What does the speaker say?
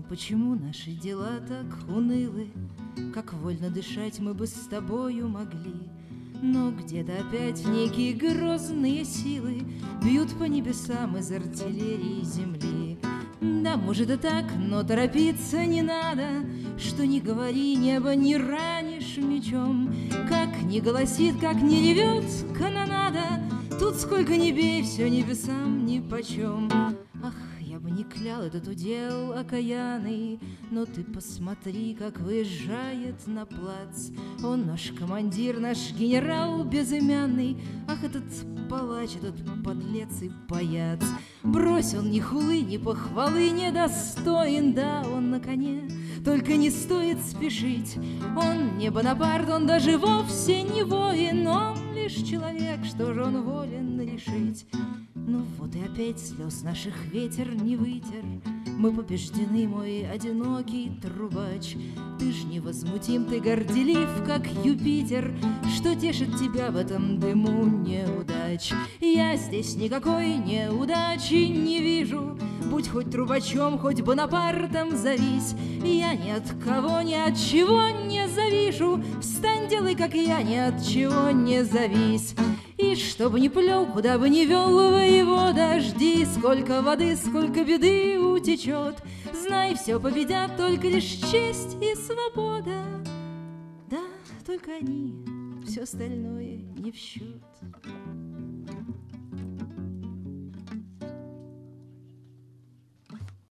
Почему наши дела так унылы? Как вольно дышать мы бы с тобою могли. Но где-то опять некие грозные силы бьют по небесам из артиллерии земли. Да, может и так, но торопиться не надо. Что ни говори, небо не ранишь мечом. Как ни голосит, как ни ревет канонада, тут сколько ни бей, все небесам нипочем. Ах, я бы не клял этот удел окаянный, но ты посмотри, как выезжает на плац. Он наш командир, наш генерал безымянный. Ах, этот палач, этот подлец и паяц. Брось, он ни хулы, ни похвалы не достоин. Да, он на коне, только не стоит спешить. Он не Бонапарт, он даже вовсе не воин. Он лишь человек, что же он волен решить. Ну вот и опять слез наших ветер не вытер. Мы побеждены, мой одинокий трубач. Ты ж невозмутим, ты горделив, как Юпитер. Что тешит тебя в этом дыму неудач? Я здесь никакой неудачи не вижу. Будь хоть трубачом, хоть Бонапартом зовись. Я ни от кого, ни от чего не завишу. Встань, делай, как я, ни от чего не завись. И чтобы не плел, куда бы ни вел воевода, жди, сколько воды, сколько беды утечет. Знай, все победят только лишь честь и свобода. Да, только они, все остальное не в счет.